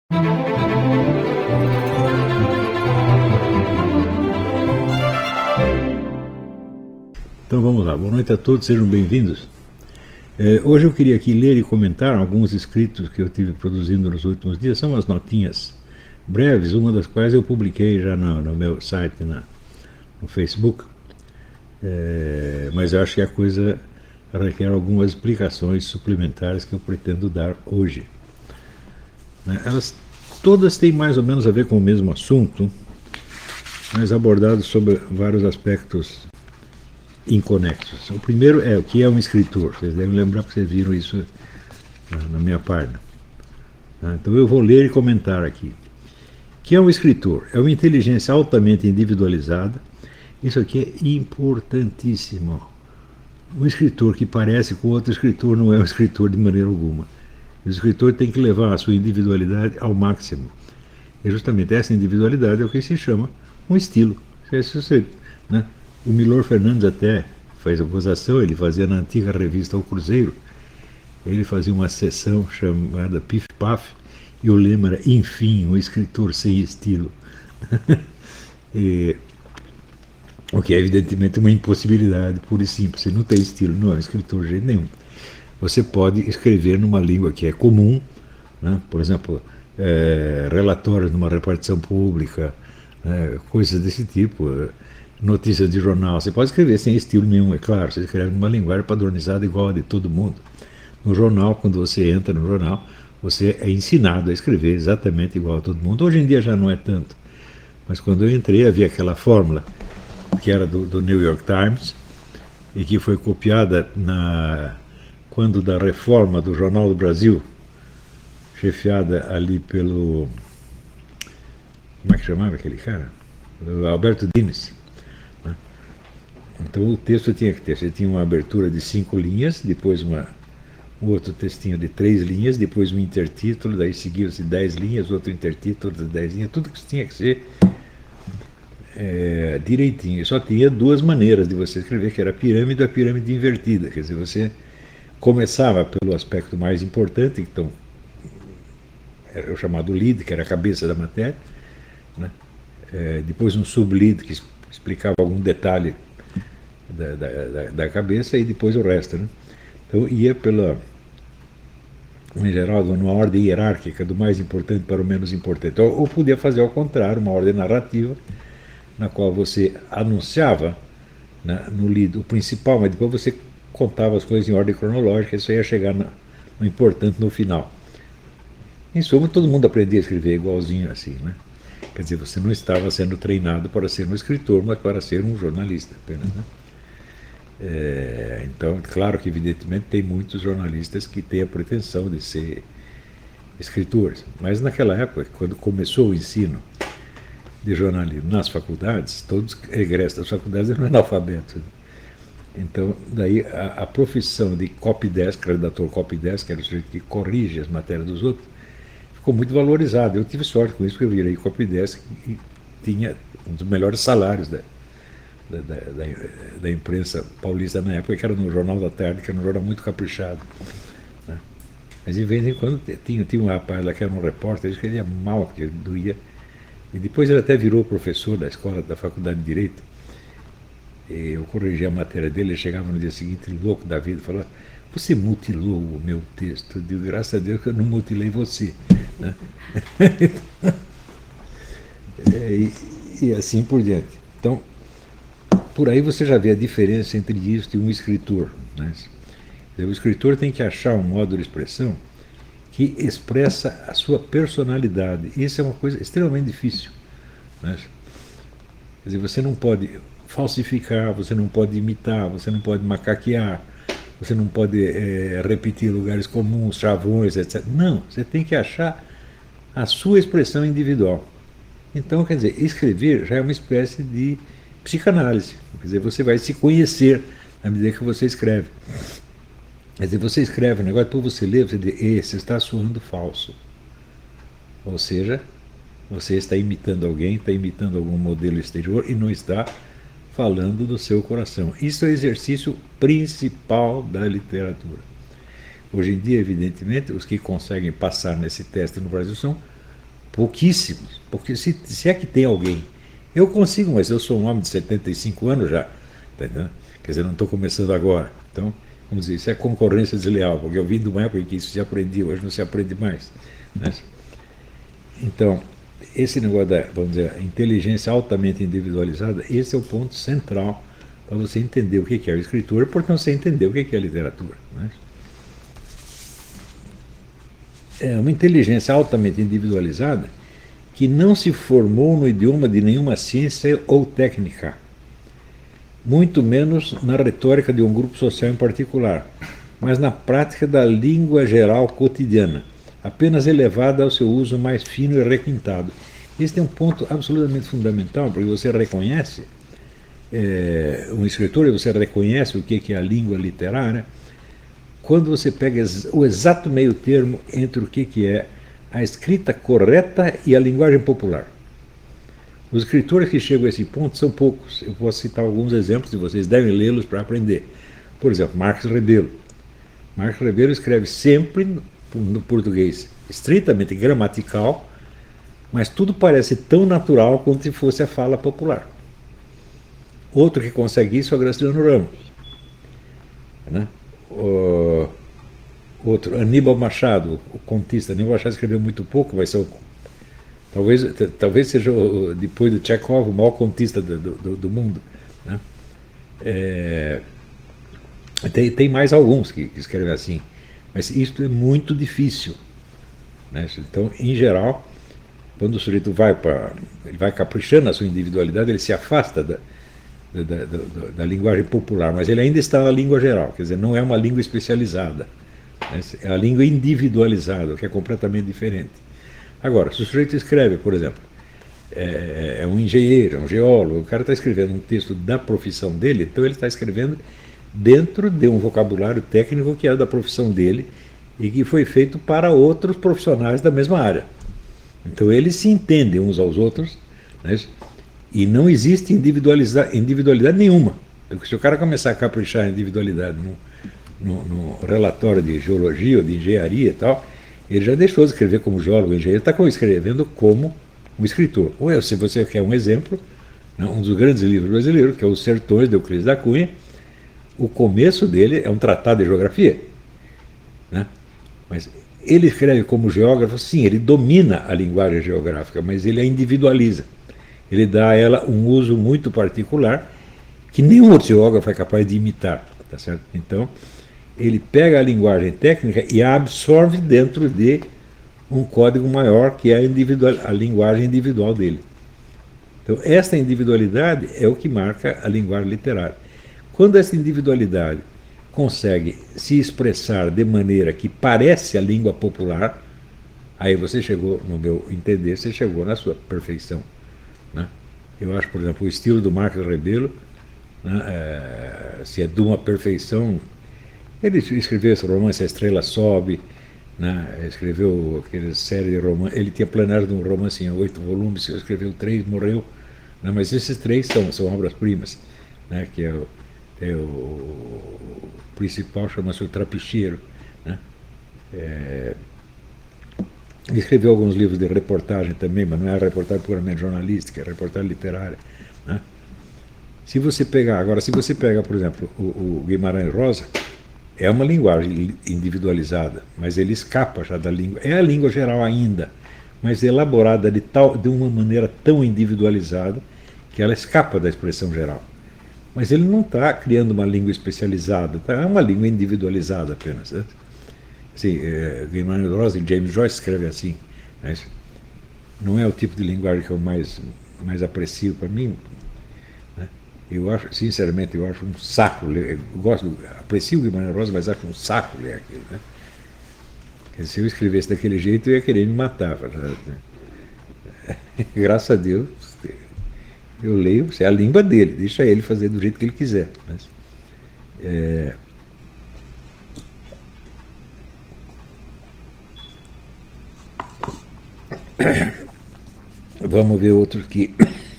Então vamos lá, boa noite a todos, sejam bem-vindos. Hoje eu queria aqui ler e comentar alguns escritos que eu tive produzindo nos últimos dias. São umas notinhas breves, uma das quais eu publiquei já no meu site, no Facebook. Mas eu acho que a coisa requer algumas explicações suplementares que eu pretendo dar hoje. Elas todas têm mais ou menos a ver com o mesmo assunto, mas abordados sobre vários aspectos inconexos. O primeiro é o que é um escritor. Vocês devem lembrar que vocês viram isso na minha página. Então eu vou ler e comentar aqui. O que é um escritor? É uma inteligência altamente individualizada. Isso aqui é importantíssimo. Um escritor que parece com outro escritor não é um escritor de maneira alguma. O escritor tem que levar a sua individualidade ao máximo. E justamente essa individualidade é o que se chama um estilo. Né? O Milor Fernandes até faz acusação, ele fazia na antiga revista O Cruzeiro, ele fazia uma sessão chamada Pif Paf, e o lema era, enfim, um escritor sem estilo. O que é evidentemente uma impossibilidade, pura e simples. Você não tem estilo, não é um escritor de jeito nenhum. Você pode escrever numa língua que é comum, né? Por exemplo, relatórios numa repartição pública, coisas desse tipo, notícias de jornal. Você pode escrever sem estilo nenhum, é claro. Você escreve numa linguagem padronizada igual a de todo mundo. No jornal, quando você entra no jornal, você é ensinado a escrever exatamente igual a todo mundo. Hoje em dia já não é tanto. Mas quando eu entrei, havia aquela fórmula que era do New York Times e que foi copiada quando da reforma do Jornal do Brasil, chefiada ali pelo... Como é que chamava aquele cara? Alberto Dines. Então o texto tinha que ter, você tinha uma abertura de 5 linhas, depois um outro textinho de 3 linhas, depois um intertítulo, daí seguiu-se 10 linhas, outro intertítulo de 10 linhas, tudo que tinha que ser direitinho. Só tinha 2 maneiras de você escrever, que era a pirâmide e a pirâmide invertida. Quer dizer, você começava pelo aspecto mais importante, então era o chamado lead, que era a cabeça da matéria, né? Depois um sublead, que explicava algum detalhe da cabeça, e depois o resto, né? Então ia em geral, numa ordem hierárquica, do mais importante para o menos importante. Ou podia fazer ao contrário, uma ordem narrativa, na qual você anunciava, né, no lead o principal, mas depois você contava as coisas em ordem cronológica, isso ia chegar no importante no final. Em suma, todo mundo aprendia a escrever igualzinho assim, né? Quer dizer, você não estava sendo treinado para ser um escritor, mas para ser um jornalista apenas, né? Então, claro que evidentemente tem muitos jornalistas que têm a pretensão de ser escritores, mas naquela época, quando começou o ensino de jornalismo nas faculdades, todos egressos das faculdades eram analfabetos. Então, daí a profissão de copydesk, redator copydesk, que era o sujeito que corrige as matérias dos outros, ficou muito valorizada. Eu tive sorte com isso, porque eu virei copydesk e tinha um dos melhores salários da imprensa paulista na época, que era no Jornal da Tarde, que era um jornal muito caprichado, né? Mas de vez em quando tinha um rapaz lá que era um repórter, ele escrevia mal, porque doía. E depois ele até virou professor da escola, da faculdade de Direito. E eu corrigia a matéria dele, ele chegava no dia seguinte louco da vida, falava: você mutilou o meu texto. Eu digo: graças a Deus que eu não mutilei você, né? E assim por diante. Então, por aí você já vê a diferença entre isso e um escritor, né? O escritor tem que achar um modo de expressão que expressa a sua personalidade. Isso é uma coisa extremamente difícil, né? Quer dizer, você não pode falsificar, você não pode imitar, você não pode macaquear, você não pode repetir lugares comuns, chavões, etc. Não, você tem que achar a sua expressão individual. Então, quer dizer, escrever já é uma espécie de psicanálise. Quer dizer, você vai se conhecer à medida que você escreve. Quer dizer, você escreve um negócio, depois você lê, você diz: esse está soando falso. Ou seja, você está imitando alguém, está imitando algum modelo exterior e não está falando do seu coração. Isso é o exercício principal da literatura. Hoje em dia, evidentemente, os que conseguem passar nesse teste no Brasil são Pouquíssimos. Porque se é que tem alguém. Eu consigo, mas eu sou um homem de 75 anos já. Tá entendendo? Quer dizer, não estou começando agora. Então, vamos dizer, isso é concorrência desleal, porque eu vim de uma época em que isso se aprendia, hoje não se aprende mais. Né? Então, esse negócio da, vamos dizer, inteligência altamente individualizada, esse é o ponto central para você entender o que é a escritura, porque você entender o que é a literatura. Né? É uma inteligência altamente individualizada que não se formou no idioma de nenhuma ciência ou técnica, muito menos na retórica de um grupo social em particular, mas na prática da língua geral cotidiana, apenas elevada ao seu uso mais fino e requintado. Este é um ponto absolutamente fundamental, porque você reconhece um escritor e você reconhece o que é a língua literária quando você pega o exato meio termo entre o que é a escrita correta e a linguagem popular. Os escritores que chegam a esse ponto são poucos. Eu posso citar alguns exemplos e vocês devem lê-los para aprender. Por exemplo, Marcos Rebelo. Marcos Rebelo escreve sempre no português estritamente gramatical, mas tudo parece tão natural como se fosse a fala popular. Outro que consegue isso é o Graciliano Ramos. Né? Outro, Aníbal Machado, o contista. Aníbal Machado escreveu muito pouco, mas talvez seja, depois do Chekhov, o maior contista do mundo. Né? Tem mais alguns que escrevem assim, mas isso é muito difícil. Né? Então, em geral, quando o sujeito ele vai caprichando na sua individualidade, ele se afasta da linguagem popular, mas ele ainda está na língua geral, quer dizer, não é uma língua especializada, né? É a língua individualizada, que é completamente diferente. Agora, se o sujeito escreve, por exemplo, é um engenheiro, um geólogo, o cara está escrevendo um texto da profissão dele, então ele está escrevendo dentro de um vocabulário técnico que é da profissão dele e que foi feito para outros profissionais da mesma área. Então eles se entendem uns aos outros, né? E não existe individualidade nenhuma. Porque se o cara começar a caprichar em individualidade no relatório de geologia ou de engenharia e tal, ele já deixou de escrever como geólogo ou engenheiro, está escrevendo como um escritor. Ou se você quer um exemplo, um dos grandes livros brasileiros, que é Os Sertões, de Euclides da Cunha, o começo dele é um tratado de geografia. Né? Mas ele escreve como geógrafo, sim, ele domina a linguagem geográfica, mas ele a individualiza. Ele dá a ela um uso muito particular que nenhum outro geógrafo é capaz de imitar. Tá certo? Então, ele pega a linguagem técnica e a absorve dentro de um código maior, que é a linguagem individual dele. Então, essa individualidade é o que marca a linguagem literária. Quando essa individualidade consegue se expressar de maneira que parece a língua popular, aí você chegou, no meu entender, você chegou na sua perfeição. Né? Eu acho, por exemplo, o estilo do Marcos Rebelo, né, se é de uma perfeição. Ele escreveu esse romance A Estrela Sobe, né, escreveu aquela série de romances. Ele tinha planejado um romance em 8 volumes, escreveu 3, morreu. Né, mas esses 3 são obras-primas, né, que o principal chama-se O Trapicheiro. Né? Ele escreveu alguns livros de reportagem também, mas não é reportagem puramente jornalística, é reportagem literária. Né? Se você pega, por exemplo, o Guimarães Rosa, é uma linguagem individualizada, mas ele escapa já da língua. É a língua geral ainda, mas elaborada de uma maneira tão individualizada que ela escapa da expressão geral. Mas ele não está criando uma língua especializada, é uma língua individualizada apenas. Né? Assim, Guimarães Rosa e James Joyce escrevem assim. Né? Não é o tipo de linguagem que eu mais aprecio para mim. Né? Eu acho, sinceramente, eu acho um saco ler. Aprecio o Guimarães Rosa, mas acho um saco ler aquilo. Né? Se eu escrevesse daquele jeito, eu ia querer me matar. Graças a Deus, eu leio, é a língua dele, deixa ele fazer do jeito que ele quiser. Mas, vamos ver outros que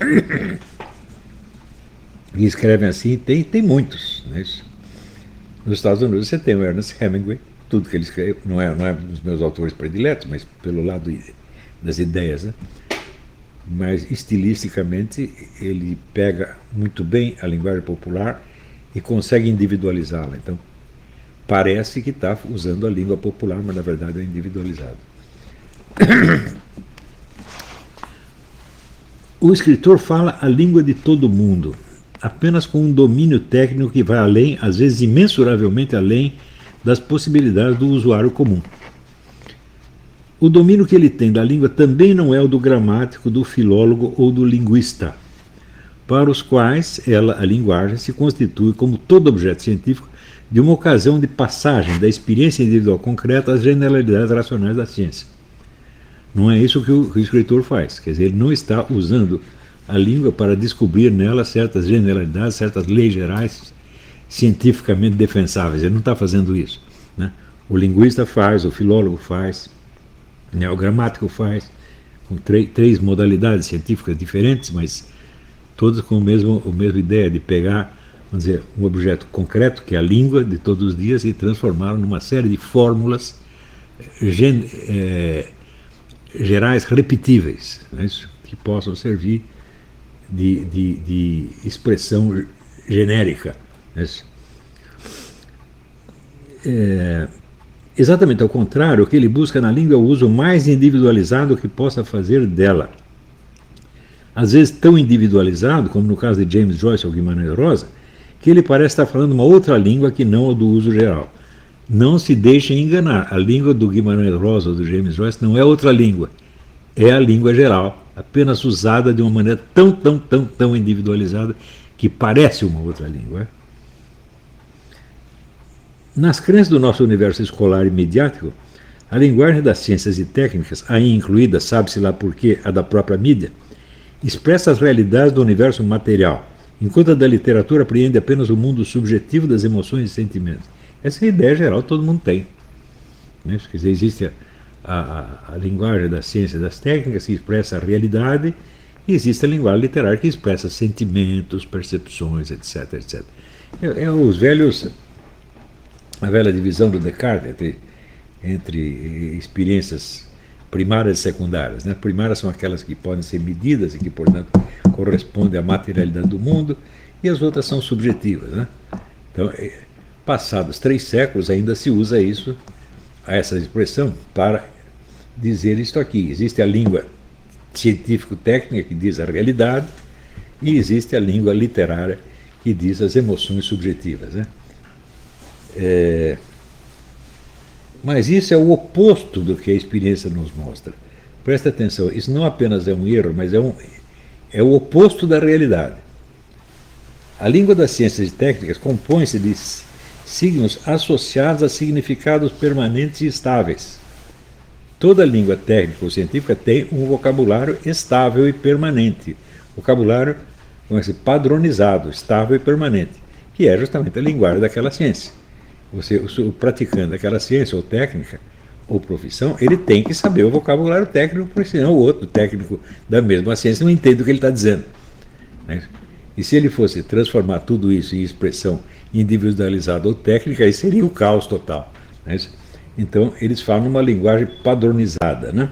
escrevem assim, tem muitos. Né? Nos Estados Unidos você tem o Ernest Hemingway, tudo que ele escreve, não é um dos meus autores prediletos, mas pelo lado das ideias, né? Mas estilisticamente ele pega muito bem a linguagem popular e consegue individualizá-la. Então, parece que está usando a língua popular, mas na verdade é individualizado. O escritor fala a língua de todo mundo, apenas com um domínio técnico que vai além, às vezes imensuravelmente além, das possibilidades do usuário comum. O domínio que ele tem da língua também não é o do gramático, do filólogo ou do linguista, para os quais ela, a linguagem, se constitui, como todo objeto científico, de uma ocasião de passagem da experiência individual concreta às generalidades racionais da ciência. Não é isso que o escritor faz. Quer dizer, ele não está usando a língua para descobrir nela certas generalidades, certas leis gerais cientificamente defensáveis. Ele não está fazendo isso, né? O linguista faz, o filólogo faz, né? O gramático faz, com três modalidades científicas diferentes, mas todas com a mesma ideia de pegar, vamos dizer, um objeto concreto, que é a língua de todos os dias, e transformá-lo numa série de fórmulas gerais repetíveis, né, que possam servir de expressão genérica. Né. Exatamente ao contrário, o que ele busca na língua é o uso mais individualizado que possa fazer dela. Às vezes tão individualizado, como no caso de James Joyce ou Guimarães Rosa, que ele parece estar falando uma outra língua que não a do uso geral. Não se deixem enganar. A língua do Guimarães Rosa ou do James Joyce não é outra língua. É a língua geral, apenas usada de uma maneira tão individualizada que parece uma outra língua. Nas crenças do nosso universo escolar e midiático, a linguagem das ciências e técnicas, aí incluída, sabe-se lá por quê, a da própria mídia, expressa as realidades do universo material, enquanto a da literatura apreende apenas o mundo subjetivo das emoções e sentimentos. Essa é a ideia geral que todo mundo tem. Né? Quer dizer, existe a linguagem da ciência e das técnicas que expressa a realidade, e existe a linguagem literária que expressa sentimentos, percepções, etc. A velha divisão do Descartes entre experiências primárias e secundárias. Né? Primárias são aquelas que podem ser medidas e que, portanto, correspondem à materialidade do mundo, e as outras são subjetivas. Né? Então, passados 3 séculos, ainda se usa isso, essa expressão, para dizer isto aqui. Existe a língua científico-técnica, que diz a realidade, e existe a língua literária, que diz as emoções subjetivas. Né? Mas isso é o oposto do que a experiência nos mostra. Presta atenção, isso não apenas é um erro, mas é o oposto da realidade. A língua das ciências e técnicas compõe-se de signos associados a significados permanentes e estáveis. Toda língua técnica ou científica tem um vocabulário estável e permanente. Vocabulário, vamos dizer, padronizado, estável e permanente, que é justamente a linguagem daquela ciência. O praticante daquela ciência ou técnica ou profissão, ele tem que saber o vocabulário técnico, porque senão o outro técnico da mesma ciência não entende o que ele está dizendo. Né? E se ele fosse transformar tudo isso em expressão individualizada ou técnica, aí seria o caos total. Né? Então, eles falam uma linguagem padronizada. Né?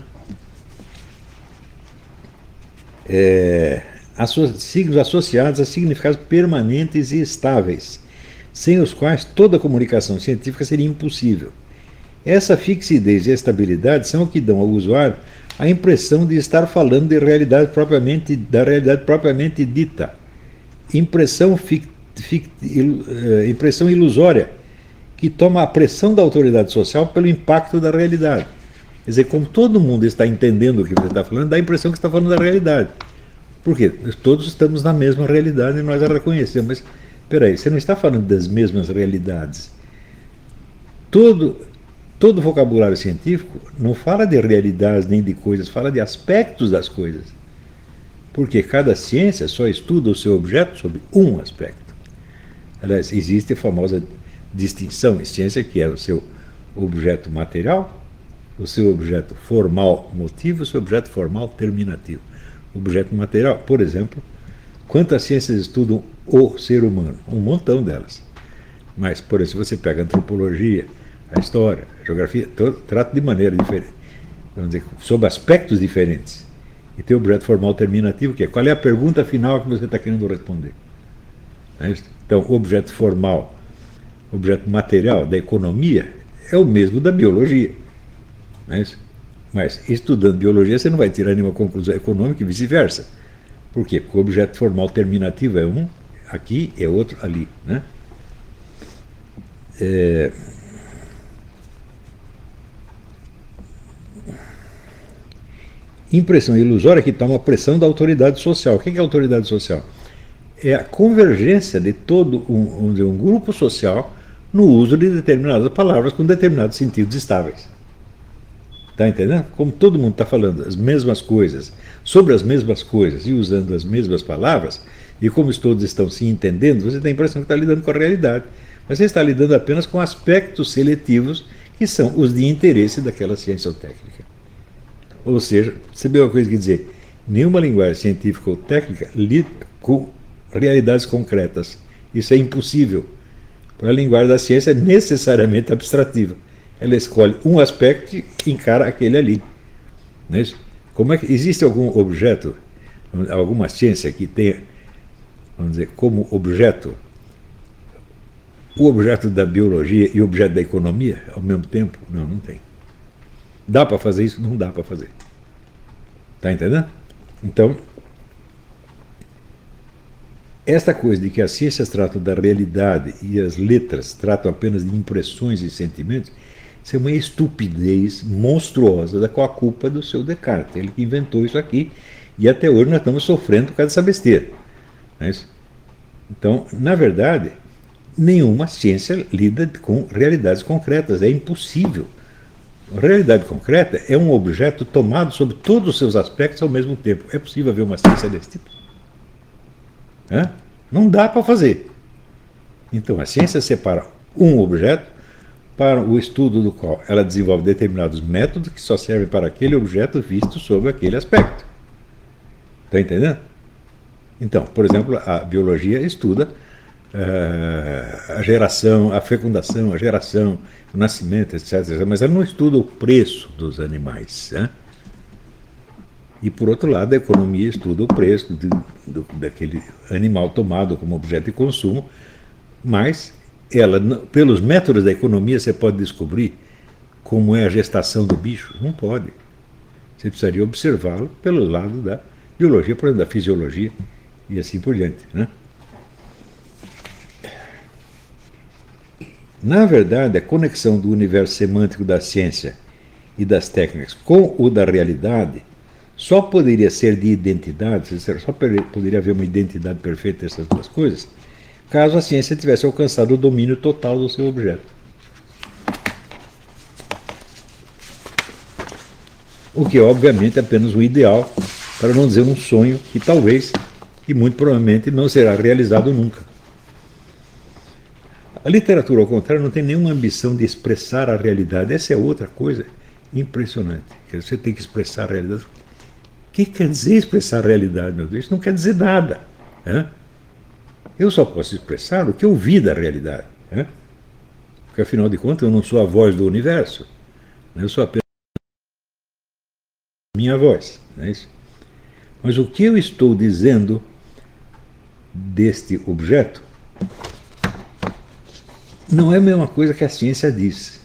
Signos associados a significados permanentes e estáveis, sem os quais toda comunicação científica seria impossível. Essa fixidez e estabilidade são o que dão ao usuário a impressão de estar falando da realidade propriamente dita. Impressão ilusória, que toma a pressão da autoridade social pelo impacto da realidade. Quer dizer, como todo mundo está entendendo o que você está falando, dá a impressão que você está falando da realidade. Por quê? Todos estamos na mesma realidade e nós a reconhecemos. Mas, peraí, você não está falando das mesmas realidades. Todo vocabulário científico não fala de realidades nem de coisas, fala de aspectos das coisas. Porque cada ciência só estuda o seu objeto sobre um aspecto. Aliás, existe a famosa distinção em ciência, que é o seu objeto material, o seu objeto formal motivo, o seu objeto formal terminativo. O objeto material, por exemplo, quantas ciências estudam o ser humano? Um montão delas. Mas, por exemplo, se você pega a antropologia, a história, a geografia, trata de maneira diferente. vamos dizer, sob aspectos diferentes. E tem o objeto formal terminativo, que é qual é a pergunta final que você está querendo responder. É isso? Então, o objeto formal, objeto material da economia, é o mesmo da biologia. É isso? Mas, estudando biologia, você não vai tirar nenhuma conclusão econômica e vice-versa. Por quê? Porque o objeto formal terminativo é um aqui, é outro ali. Né? Impressão ilusória que está uma pressão da autoridade social. O que é a autoridade social? É a convergência de todo um grupo social no uso de determinadas palavras com determinados sentidos estáveis. Está entendendo? Como todo mundo está falando as mesmas coisas, sobre as mesmas coisas e usando as mesmas palavras, e como todos estão se entendendo, você tem a impressão que está lidando com a realidade. Mas você está lidando apenas com aspectos seletivos que são os de interesse daquela ciência ou técnica. Ou seja, você vê uma coisa que dizer, nenhuma linguagem científica ou técnica lida com realidades concretas. Isso é impossível. A linguagem da ciência é necessariamente abstrativa. Ela escolhe um aspecto e encara aquele ali. Não é isso? Como é que existe algum objeto, alguma ciência que tenha, vamos dizer, como objeto o objeto da biologia e o objeto da economia ao mesmo tempo? Não, não tem. Dá para fazer isso? Não dá para fazer. Está entendendo? Então, esta coisa de que as ciências tratam da realidade e as letras tratam apenas de impressões e sentimentos, isso é uma estupidez monstruosa da qual a culpa é do seu Descartes. Ele que inventou isso aqui e até hoje nós estamos sofrendo por causa dessa besteira. Não é isso? Então, na verdade, nenhuma ciência lida com realidades concretas. É impossível. A realidade concreta é um objeto tomado sob todos os seus aspectos ao mesmo tempo. É possível haver uma ciência desse tipo? Hã? Não dá para fazer. Então, a ciência separa um objeto para o estudo do qual ela desenvolve determinados métodos que só servem para aquele objeto visto sob aquele aspecto. Está entendendo? Então, por exemplo, a biologia estuda a geração, a fecundação, a geração, o nascimento, etc. Mas ela não estuda o preço dos animais. Né? E, por outro lado, a economia estuda o preço daquele animal tomado como objeto de consumo, mas ela, pelos métodos da economia, você pode descobrir como é a gestação do bicho? Não pode. Você precisaria observá-lo pelo lado da biologia, por exemplo, da fisiologia e assim por diante. Né? Na verdade, a conexão do universo semântico da ciência e das técnicas com o da realidade só poderia ser de identidade, só poderia haver uma identidade perfeita dessas duas coisas, caso a ciência tivesse alcançado o domínio total do seu objeto. O que, obviamente, é apenas um ideal, para não dizer um sonho que talvez, e muito provavelmente, não será realizado nunca. A literatura, ao contrário, não tem nenhuma ambição de expressar a realidade. Essa é outra coisa impressionante. Você tem que expressar a realidade. O que quer dizer expressar a realidade, meu Deus? Isso não quer dizer nada. Né? Eu só posso expressar o que eu vi da realidade. Né? Porque, afinal de contas, eu não sou a voz do universo. Eu sou apenas a minha voz. Não é isso? Mas o que eu estou dizendo deste objeto não é a mesma coisa que a ciência diz.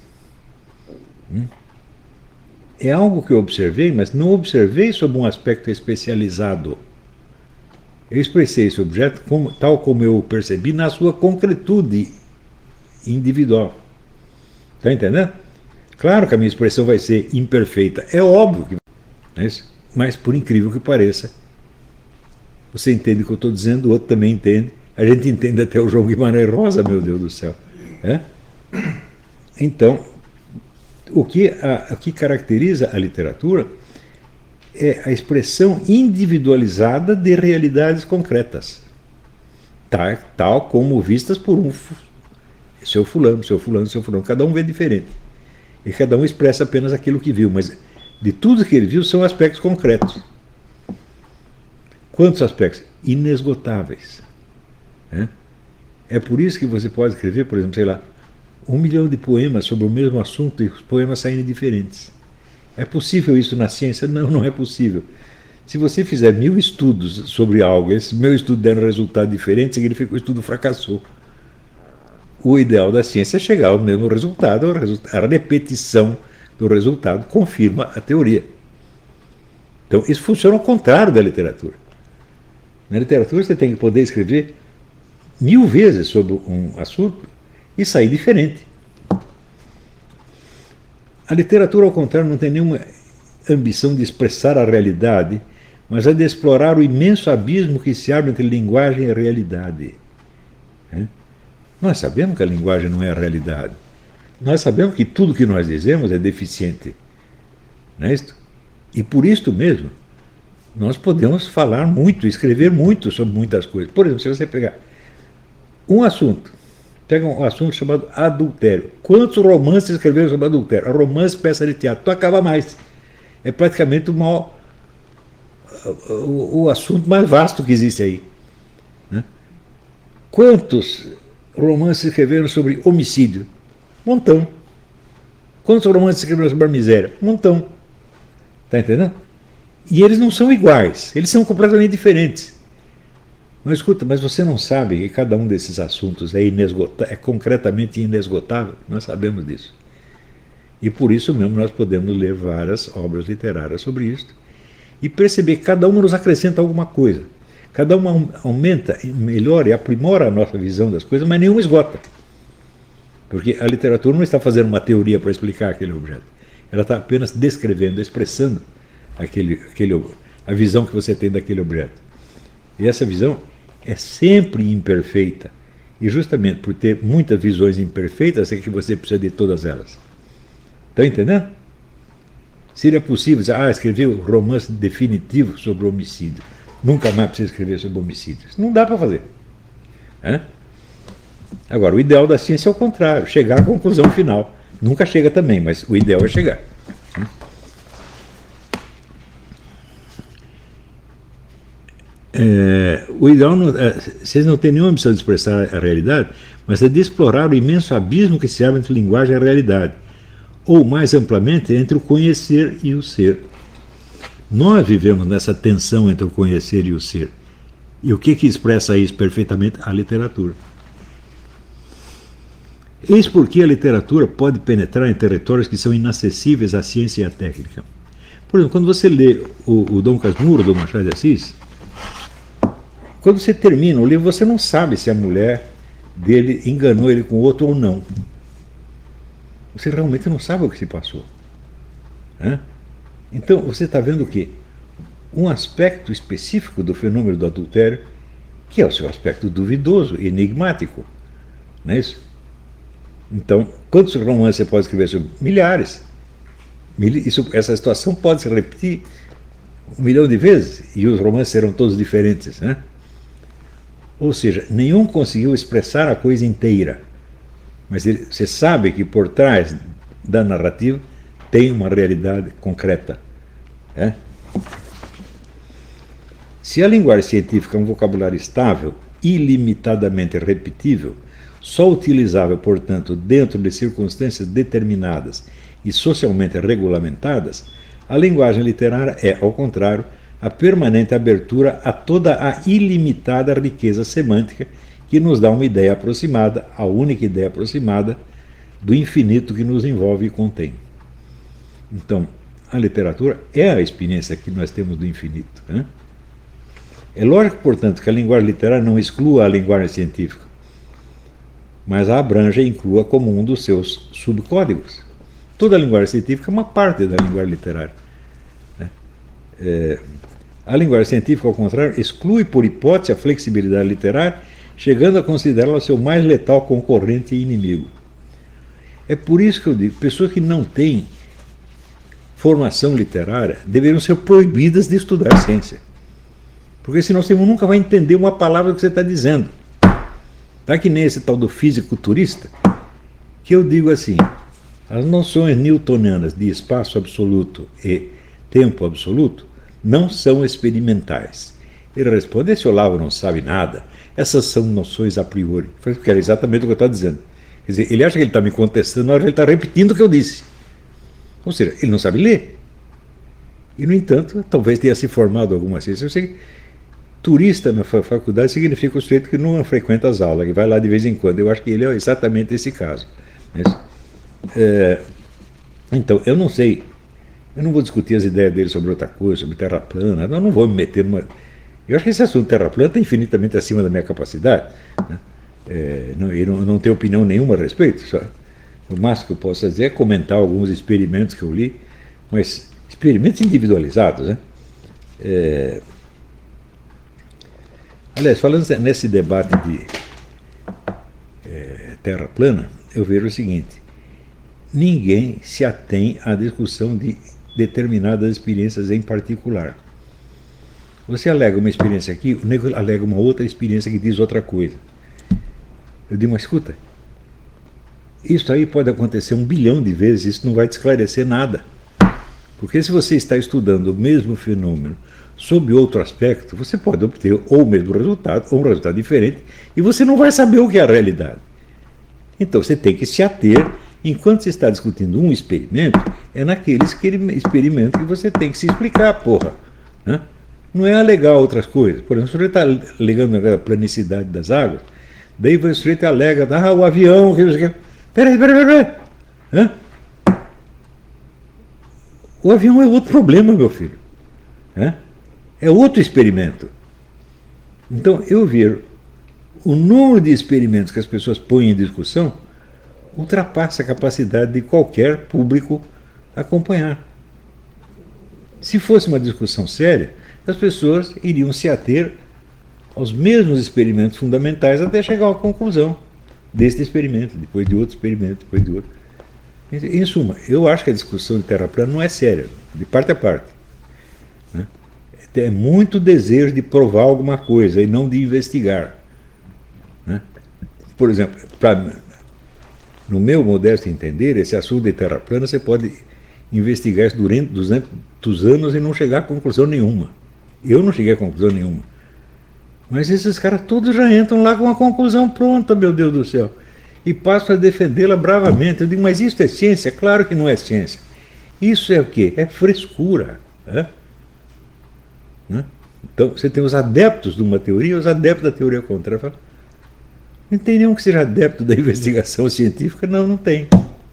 É algo que eu observei, mas não observei sob um aspecto especializado. Eu expressei esse objeto tal como eu o percebi na sua concretude individual. Está entendendo? Claro que a minha expressão vai ser imperfeita. É óbvio que vai ser. Mas, por incrível que pareça, você entende o que eu estou dizendo, o outro também entende. A gente entende até o João Guimarães Rosa, meu Deus do céu. É? Então, o que caracteriza a literatura é a expressão individualizada de realidades concretas, tal como vistas por um seu fulano, seu fulano, seu fulano. Cada um vê diferente. E cada um expressa apenas aquilo que viu, mas de tudo que ele viu são aspectos concretos. Quantos aspectos? Inesgotáveis. É por isso que você pode escrever, por exemplo, sei lá, 1 milhão de poemas sobre o mesmo assunto e os poemas saírem diferentes. É possível isso na ciência? Não, não é possível. Se você fizer 1000 estudos sobre algo, esse meu estudo der um resultado diferente, significa que o estudo fracassou. O ideal da ciência é chegar ao mesmo resultado, a repetição do resultado confirma a teoria. Então, isso funciona ao contrário da literatura. Na literatura, você tem que poder escrever 1000 vezes sobre um assunto e sair diferente. A literatura, ao contrário, não tem nenhuma ambição de expressar a realidade, mas a de explorar o imenso abismo que se abre entre linguagem e realidade. Nós sabemos que a linguagem não é a realidade. Nós sabemos que tudo que nós dizemos é deficiente. Não é isso? E por isto mesmo, nós podemos falar muito, escrever muito sobre muitas coisas. Por exemplo, se você pegar um assunto, pega um assunto chamado adultério. Quantos romances escreveram sobre adultério? Romance, peça de teatro. Tu acaba mais. É praticamente o assunto mais vasto que existe aí. Né? Quantos romances escreveram sobre homicídio? Montão. Quantos romances escreveram sobre a miséria? Montão. Está entendendo? E eles não são iguais, eles são completamente diferentes. Mas escuta, mas você não sabe que cada um desses assuntos é concretamente inesgotável? Nós sabemos disso. E por isso mesmo nós podemos ler várias obras literárias sobre isso e perceber que cada uma nos acrescenta alguma coisa. Cada uma aumenta, melhora e aprimora a nossa visão das coisas, mas nenhuma esgota. Porque a literatura não está fazendo uma teoria para explicar aquele objeto. Ela está apenas descrevendo, expressando a visão que você tem daquele objeto. E essa visão é sempre imperfeita. E justamente por ter muitas visões imperfeitas é que você precisa de todas elas. Está entendendo? Seria possível dizer, escrever um romance definitivo sobre homicídio. Nunca mais precisa escrever sobre homicídio. Isso não dá para fazer. Agora, o ideal da ciência é o contrário, chegar à conclusão final. Nunca chega também, mas o ideal é chegar. O ideal, vocês não têm nenhuma ambição de expressar a realidade, mas é de explorar o imenso abismo que se abre entre linguagem e realidade, ou mais amplamente entre o conhecer e o ser. Nós vivemos nessa tensão entre o conhecer e o ser. E o que expressa isso perfeitamente? A literatura. Eis porque a literatura pode penetrar em territórios que são inacessíveis à ciência e à técnica. Por exemplo, quando você lê o Dom Casmurro, do Machado de Assis, quando você termina o livro, você não sabe se a mulher dele enganou ele com outro ou não. Você realmente não sabe o que se passou. Então, você está vendo o quê? Um aspecto específico do fenômeno do adultério, que é o seu aspecto duvidoso, enigmático. Não é isso? Então, quantos romances você pode escrever sobre? Milhares. Essa situação pode se repetir 1 milhão de vezes e os romances serão todos diferentes. Ou seja, nenhum conseguiu expressar a coisa inteira. Mas você sabe que por trás da narrativa tem uma realidade concreta. Se a linguagem científica é um vocabulário estável, ilimitadamente repetível, só utilizável, portanto, dentro de circunstâncias determinadas e socialmente regulamentadas, a linguagem literária é, ao contrário, a permanente abertura a toda a ilimitada riqueza semântica que nos dá uma ideia aproximada, a única ideia aproximada, do infinito que nos envolve e contém. Então, a literatura é a experiência que nós temos do infinito. É lógico, portanto, que a linguagem literária não exclua a linguagem científica, mas a abranja e inclua como um dos seus subcódigos. Toda a linguagem científica é uma parte da linguagem literária. A linguagem científica, ao contrário, exclui por hipótese a flexibilidade literária, chegando a considerá-la seu mais letal concorrente e inimigo. É por isso que eu digo, pessoas que não têm formação literária deveriam ser proibidas de estudar ciência. Porque senão você nunca vai entender uma palavra que você está dizendo. Tá que nem esse tal do fisiculturista, que eu digo assim, as noções newtonianas de espaço absoluto e tempo absoluto não são experimentais. Ele responde, esse Olavo não sabe nada, essas são noções a priori. Porque era exatamente o que eu estava dizendo. Quer dizer, ele acha que ele está me contestando, na hora ele está repetindo o que eu disse. Ou seja, ele não sabe ler. E, no entanto, talvez tenha se formado alguma ciência. Eu sei que turista na faculdade significa o sujeito que não frequenta as aulas, que vai lá de vez em quando. Eu acho que ele é exatamente esse caso. Mas, então, eu não sei, eu não vou discutir as ideias dele sobre outra coisa, sobre terra plana, eu não vou me meter numa. Eu acho que esse assunto terra plana está infinitamente acima da minha capacidade. Né? Eu não tenho opinião nenhuma a respeito. Só. O máximo que eu posso fazer é comentar alguns experimentos que eu li, mas experimentos individualizados. Né? Aliás, falando nesse debate de terra plana, eu vejo o seguinte: ninguém se atém à discussão de determinadas experiências em particular. Você alega uma experiência aqui, o nego alega uma outra experiência que diz outra coisa. Eu digo, mas escuta, isso aí pode acontecer 1 bilhão de vezes, isso não vai te esclarecer nada. Porque se você está estudando o mesmo fenômeno sob outro aspecto, você pode obter ou o mesmo resultado, ou um resultado diferente, e você não vai saber o que é a realidade. Então você tem que se ater, enquanto você está discutindo um experimento, é naquele experimento que você tem que se explicar, porra. Né? Não é alegar outras coisas. Por exemplo, se você está alegando a planicidade das águas, daí o sujeito alega, o avião. Peraí. Hã? O avião é outro problema, meu filho. Hã? É outro experimento. Então, eu vejo o número de experimentos que as pessoas põem em discussão ultrapassa a capacidade de qualquer público acompanhar. Se fosse uma discussão séria, as pessoas iriam se ater aos mesmos experimentos fundamentais até chegar à conclusão deste experimento, depois de outro experimento, depois de outro. Em suma, eu acho que a discussão de terra plana não é séria, de parte a parte. Né? É muito desejo de provar alguma coisa e não de investigar. Né? Por exemplo, no meu modesto entender, esse assunto de terra plana você pode investigar isso durante 200 anos e não chegar a conclusão nenhuma. Eu não cheguei a conclusão nenhuma. Mas esses caras todos já entram lá com uma conclusão pronta, meu Deus do céu. E passam a defendê-la bravamente. Eu digo, mas isso é ciência? Claro que não é ciência. Isso é o quê? É frescura. Né? Então, você tem os adeptos de uma teoria e os adeptos da teoria contrária. Não tem nenhum que seja adepto da investigação científica? Não, não tem.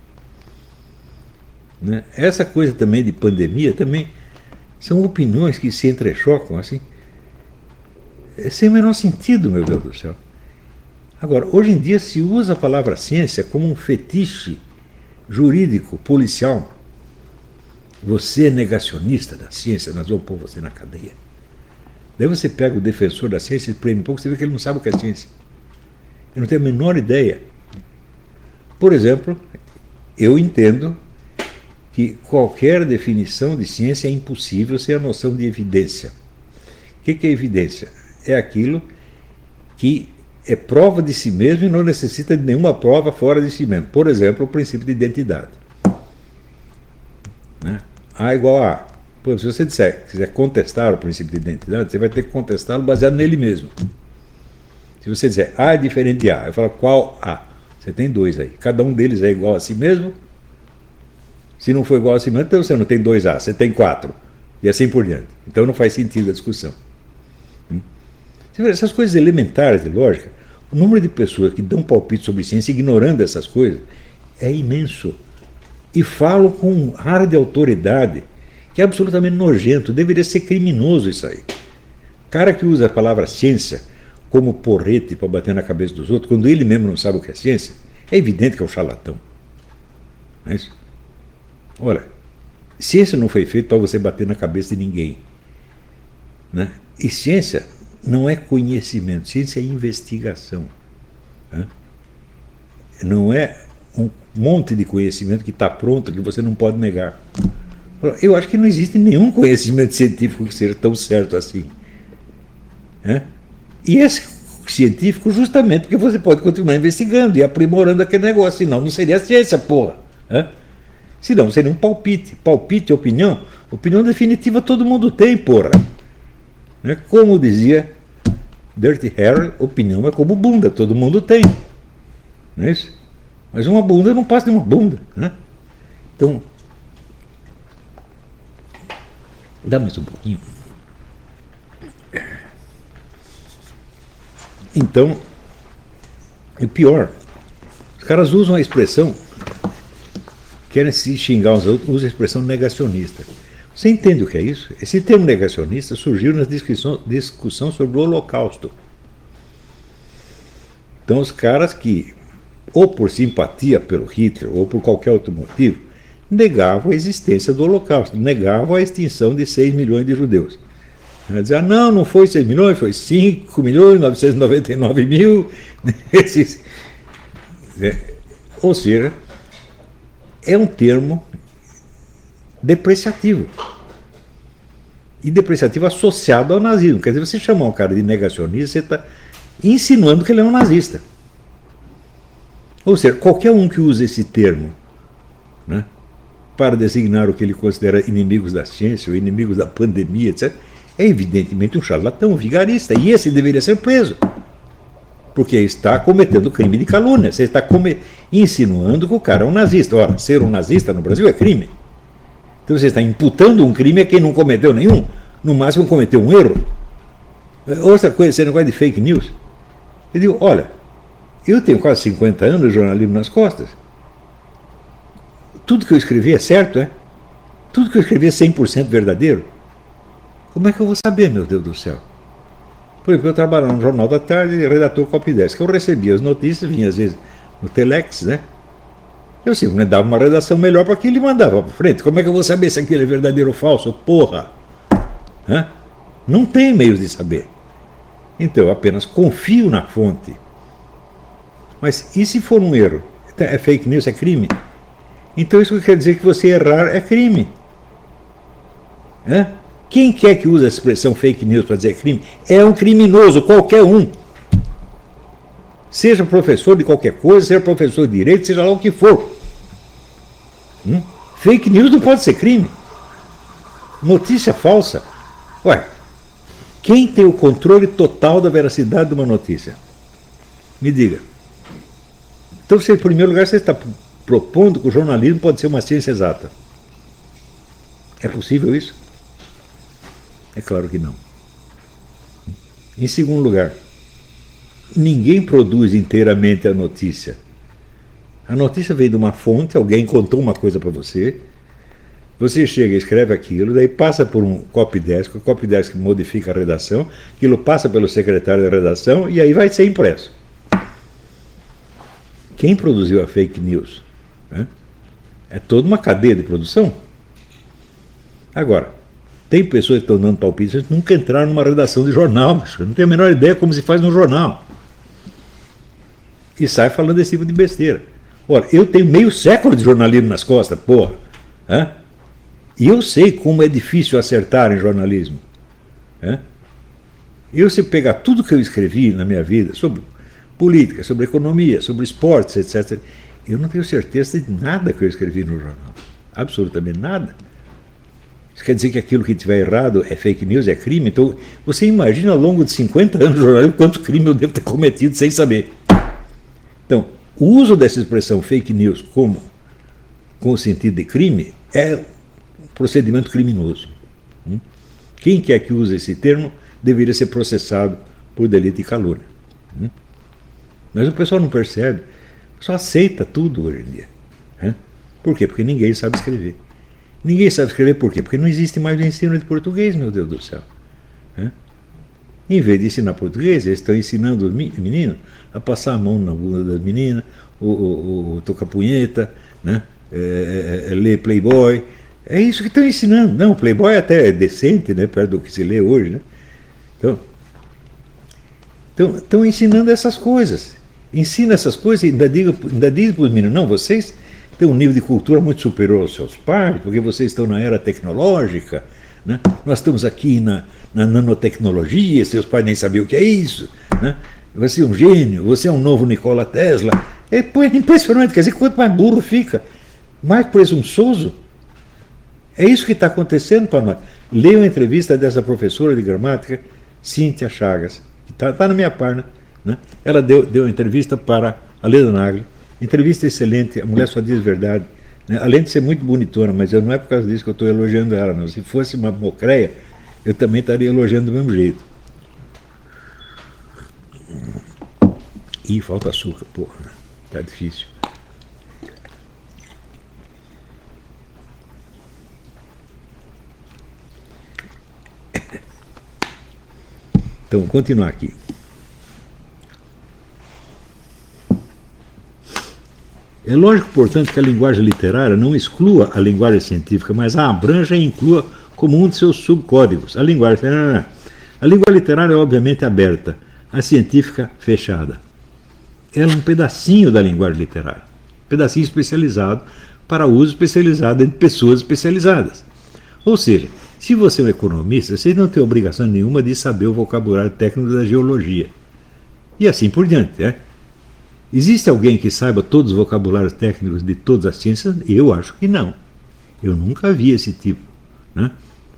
Né? Essa coisa também de pandemia também são opiniões que se entrechocam assim. É sem o menor sentido, meu Deus do céu. Agora, hoje em dia se usa a palavra ciência como um fetiche jurídico, policial. Você é negacionista da ciência, nós vamos pôr você na cadeia. Daí você pega o defensor da ciência e prende um pouco, você vê que ele não sabe o que é ciência. Ele não tem a menor ideia. Por exemplo, eu entendo que qualquer definição de ciência é impossível sem a noção de evidência. O que é evidência? É aquilo que é prova de si mesmo e não necessita de nenhuma prova fora de si mesmo. Por exemplo, o princípio de identidade. Né? A igual a A. Pô, se você quiser contestar o princípio de identidade, você vai ter que contestá-lo baseado nele mesmo. Se você disser A é diferente de A, eu falo qual A? Você tem dois aí. Cada um deles é igual a si mesmo. Se não for igual a si mesmo, então você não tem 2A, você tem 4. E assim por diante. Então não faz sentido a discussão. Essas coisas elementares de lógica, o número de pessoas que dão palpite sobre ciência ignorando essas coisas é imenso. E falam com um ar de autoridade que é absolutamente nojento. Deveria ser criminoso isso aí. Cara que usa a palavra ciência como porrete para bater na cabeça dos outros, quando ele mesmo não sabe o que é ciência, é evidente que é um charlatão. Não é isso? Olha, ciência não foi feita para você bater na cabeça de ninguém. Né? E ciência não é conhecimento, ciência é investigação. Né? Não é um monte de conhecimento que está pronto, que você não pode negar. Eu acho que não existe nenhum conhecimento científico que seja tão certo assim. Né? E esse científico justamente porque você pode continuar investigando e aprimorando aquele negócio, senão não seria ciência, porra. Né? Senão seria um palpite. Palpite, opinião. Opinião definitiva todo mundo tem, porra. Né? Como dizia Dirty Harry, opinião é como bunda, todo mundo tem. Não é isso? Mas uma bunda não passa de uma bunda. Né? Então, Dá mais um pouquinho. Então, e pior, os caras usam a expressão, querem se xingar uns outros, usam a expressão negacionista. Você entende o que é isso? Esse termo negacionista surgiu na discussão sobre o Holocausto. Então, os caras que, ou por simpatia pelo Hitler, ou por qualquer outro motivo, negavam a existência do Holocausto, negavam a extinção de 6 milhões de judeus. Dizer, não, não foi 6 milhões, foi 5 milhões 999 mil. Ou seja, é um termo depreciativo. E depreciativo associado ao nazismo. Quer dizer, você chamar um cara de negacionista, você está insinuando que ele é um nazista. Ou seja, qualquer um que use esse termo, né, para designar o que ele considera inimigos da ciência ou inimigos da pandemia, etc., é evidentemente um charlatão, um vigarista. E esse deveria ser preso. Porque está cometendo crime de calúnia. Você está insinuando que o cara é um nazista. Ora, ser um nazista no Brasil é crime. Então você está imputando um crime a quem não cometeu nenhum. No máximo cometeu um erro. Outra coisa, esse negócio de fake news. Eu digo, olha, eu tenho quase 50 anos de jornalismo nas costas. Tudo que eu escrevi é certo, é? Tudo que eu escrevi é 100% verdadeiro. Como é que eu vou saber, meu Deus do céu? Por exemplo, eu trabalhava no Jornal da Tarde, redator copy desk, que eu recebia as notícias, vinha às vezes no Telex, né? Eu simplesmente dava uma redação melhor para aquilo e mandava para frente. Como é que eu vou saber se aquilo é verdadeiro ou falso? Porra! Hã? Não tem meios de saber. Então eu apenas confio na fonte. Mas e se for um erro? É fake news, é crime? Então isso quer dizer que você errar é crime. Hã? Quem quer que use a expressão fake news para dizer crime é um criminoso, qualquer um. Seja professor de qualquer coisa, seja professor de direito, seja lá o que for. Fake news não pode ser crime. Notícia falsa. Ué, quem tem o controle total da veracidade de uma notícia? Me diga. Então, em primeiro lugar, você está propondo que o jornalismo pode ser uma ciência exata. É possível isso? É claro que não. Em segundo lugar, ninguém produz inteiramente a notícia. A notícia veio de uma fonte, alguém contou uma coisa para você, você chega, escreve aquilo, daí passa por um copydesk, o copydesk modifica a redação, aquilo passa pelo secretário da redação e aí vai ser impresso. Quem produziu a fake news? Né? É toda uma cadeia de produção. Agora, tem pessoas que estão dando palpites que nunca entraram numa redação de jornal, mas não tem a menor ideia como se faz no jornal. E sai falando desse tipo de besteira. Ora, eu tenho meio século de jornalismo nas costas, porra. Hã? E eu sei como é difícil acertar em jornalismo. Hã? Eu, se pegar tudo que eu escrevi na minha vida, sobre política, sobre economia, sobre esportes, etc., eu não tenho certeza de nada que eu escrevi no jornal. Absolutamente nada. Isso quer dizer que aquilo que estiver errado é fake news, é crime? Então, você imagina ao longo de 50 anos de jornalismo quanto crime eu devo ter cometido sem saber. Então, o uso dessa expressão fake news com o sentido de crime é um procedimento criminoso. Quem quer que use esse termo deveria ser processado por delito de calúnia. Mas o pessoal não percebe. O pessoal aceita tudo hoje em dia. Por quê? Porque ninguém sabe escrever. Ninguém sabe escrever por quê? Porque não existe mais o ensino de português, meu Deus do céu. Em vez de ensinar português, eles estão ensinando os meninos a passar a mão na bunda das meninas, o tocar punheta, né? Ler Playboy. É isso que estão ensinando. Não, Playboy até é decente, né? Perto do que se lê hoje, né? Então, estão ensinando essas coisas. Ensina essas coisas e ainda diz para os meninos, não, vocês têm um nível de cultura muito superior aos seus pais, porque vocês estão na era tecnológica, né? Nós estamos aqui na nanotecnologia, seus pais nem sabiam o que é isso, né? Você é um gênio, você é um novo Nikola Tesla. É impressionante, quer dizer, quanto mais burro fica, mais presunçoso. É isso que está acontecendo para nós. Leia uma entrevista dessa professora de gramática, Cíntia Chagas, que está na minha página, né? Ela deu uma entrevista para a Leda Nagli, entrevista excelente, a mulher só diz verdade, né? Além de ser muito bonitona, mas não é por causa disso que eu estou elogiando ela, não. Se fosse uma mocreia, eu também estaria elogiando do mesmo jeito. Ih, falta açúcar, porra. Tá difícil. Então, vou continuar aqui. É lógico, portanto, que a linguagem literária não exclua a linguagem científica, mas a abranja e inclua como um de seus subcódigos. A linguagem literária é obviamente aberta, a científica fechada. Ela é um pedacinho da linguagem literária, um pedacinho especializado para uso especializado entre pessoas especializadas. Ou seja, se você é um economista, você não tem obrigação nenhuma de saber o vocabulário técnico da geologia. E assim por diante, né? Existe alguém que saiba todos os vocabulários técnicos de todas as ciências? Eu acho que não. Eu nunca vi esse tipo. Né?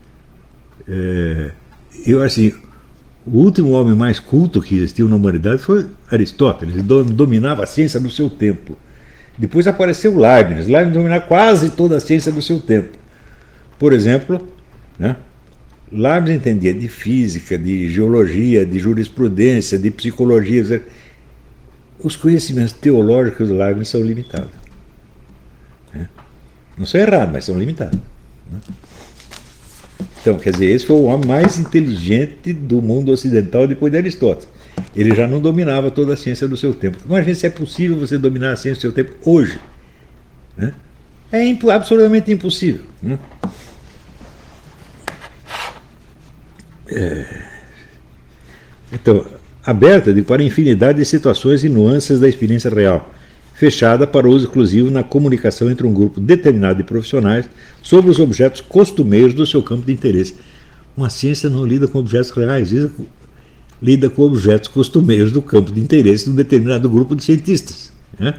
Eu assim, o último homem mais culto que existiu na humanidade foi Aristóteles. Ele dominava a ciência do seu tempo. Depois apareceu Leibniz. Leibniz dominava quase toda a ciência do seu tempo. Por exemplo, né? Leibniz entendia de física, de geologia, de jurisprudência, de psicologia. Os conhecimentos teológicos do Leibniz são limitados. Né? Não são errados, mas são limitados. Né? Então, quer dizer, esse foi o homem mais inteligente do mundo ocidental depois de Aristóteles. Ele já não dominava toda a ciência do seu tempo. Imagina se é possível você dominar a ciência do seu tempo hoje. Né? É absolutamente impossível. Né? Então, aberta para infinidade de situações e nuances da experiência real, fechada para uso exclusivo na comunicação entre um grupo determinado de profissionais sobre os objetos costumeiros do seu campo de interesse. Uma ciência não lida com objetos reais, lida com objetos costumeiros do campo de interesse de um determinado grupo de cientistas. Né?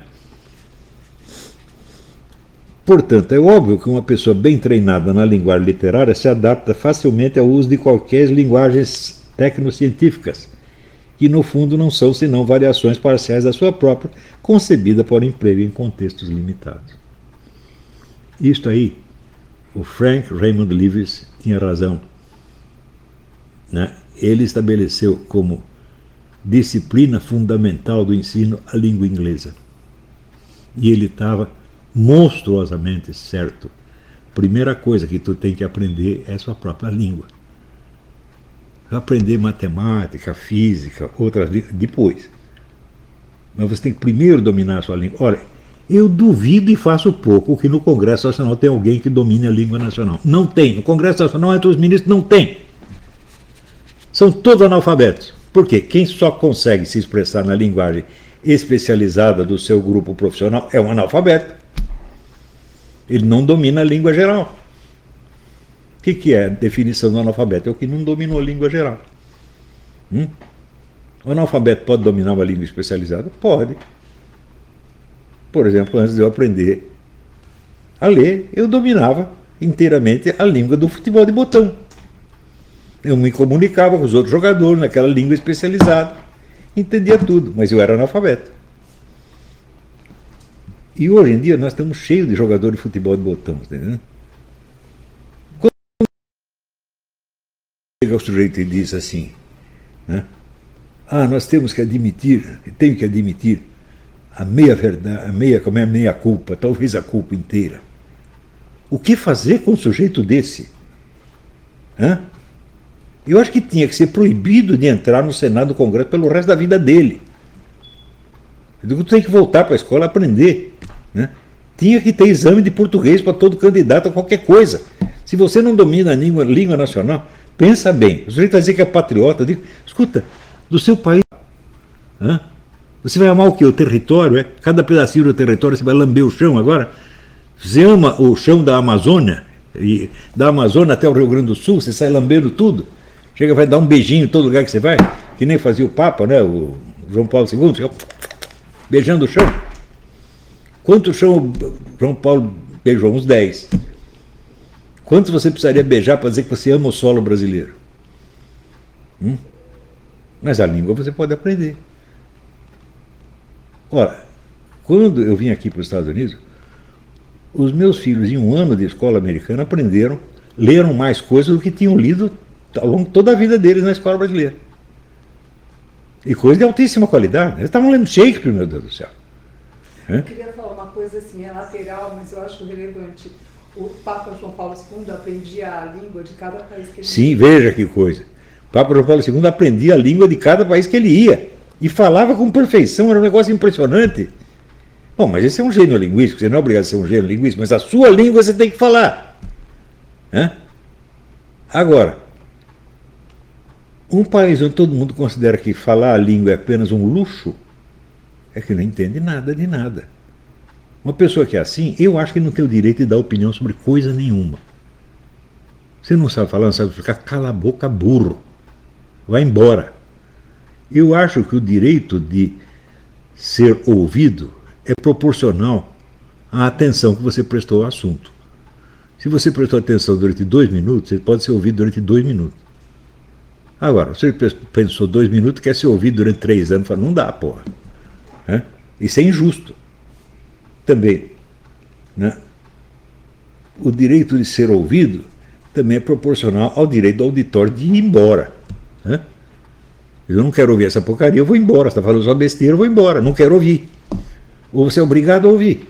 Portanto, é óbvio que uma pessoa bem treinada na linguagem literária se adapta facilmente ao uso de qualquer linguagens tecnocientíficas, que no fundo não são senão variações parciais da sua própria, concebida para emprego em contextos limitados. Isto aí, o Frank Raymond Lewis tinha razão. Né? Ele estabeleceu como disciplina fundamental do ensino a língua inglesa. E ele estava monstruosamente certo. Primeira coisa que tu tem que aprender é a sua própria língua. Aprender matemática, física, outras línguas, depois. Mas você tem que primeiro dominar a sua língua. Olha, eu duvido e faço pouco que no Congresso Nacional tem alguém que domine a língua nacional. Não tem. No Congresso Nacional, entre os ministros, não tem. São todos analfabetos. Por quê? Quem só consegue se expressar na linguagem especializada do seu grupo profissional é um analfabeto. Ele não domina a língua geral. O que é a definição do analfabeto? É o que não dominou a língua geral. O analfabeto pode dominar uma língua especializada? Pode. Por exemplo, antes de eu aprender a ler, eu dominava inteiramente a língua do futebol de botão. Eu me comunicava com os outros jogadores naquela língua especializada. Entendia tudo, mas eu era analfabeto. E hoje em dia nós estamos cheios de jogadores de futebol de botão, entendeu? Chega o sujeito e diz assim, né? Nós temos que admitir, tenho que admitir a meia verdade, a meia culpa, talvez a culpa inteira. O que fazer com um sujeito desse? Eu acho que tinha que ser proibido de entrar no Senado do Congresso pelo resto da vida dele. Eu digo, tu tem que voltar para a escola e aprender. Né? Tinha que ter exame de português para todo candidato a qualquer coisa. Se você não domina a língua nacional, pensa bem. O sujeito vai dizer que é patriota. Eu digo, escuta, do seu país, você vai amar o quê? O território? É? Cada pedacinho do território você vai lamber o chão agora? Você ama o chão da Amazônia? E da Amazônia até o Rio Grande do Sul, você sai lambendo tudo? Chega, vai dar um beijinho em todo lugar que você vai, que nem fazia o Papa, né? O João Paulo II, fica beijando o chão. Quanto chão João Paulo beijou? Uns 10. Quantos você precisaria beijar para dizer que você ama o solo brasileiro? Mas a língua você pode aprender. Ora, quando eu vim aqui para os Estados Unidos, Os meus filhos, em um ano de escola americana, leram mais coisas do que tinham lido ao longo de toda a vida deles na escola brasileira. E coisa de altíssima qualidade. Eles estavam lendo Shakespeare, meu Deus do céu. Eu queria falar uma coisa assim, é lateral, mas eu acho relevante. O Papa João Paulo II aprendia a língua de cada país que ele ia. Sim, veja que coisa. O Papa João Paulo II aprendia a língua de cada país que ele ia. E falava com perfeição, era um negócio impressionante. Bom, mas esse é um gênio linguístico, você não é obrigado a ser um gênio linguístico, mas a sua língua você tem que falar. Agora, um país onde todo mundo considera que falar a língua é apenas um luxo, é que não entende nada de nada. Uma pessoa que é assim, eu acho que não tem o direito de dar opinião sobre coisa nenhuma. Você não sabe falar, não sabe ficar, cala a boca, burro. Vai embora. Eu acho que o direito de ser ouvido é proporcional à atenção que você prestou ao assunto. Se você prestou atenção durante 2 minutos, você pode ser ouvido durante 2 minutos. Agora, você pensou 2 minutos e quer ser ouvido durante 3 anos, fala, não dá, porra. Isso é injusto. Também, né? O direito de ser ouvido também é proporcional ao direito do auditório de ir embora. Eu não quero ouvir essa porcaria, eu vou embora. Você está falando só besteira, eu vou embora. Não quero ouvir. Ou você é obrigado a ouvir.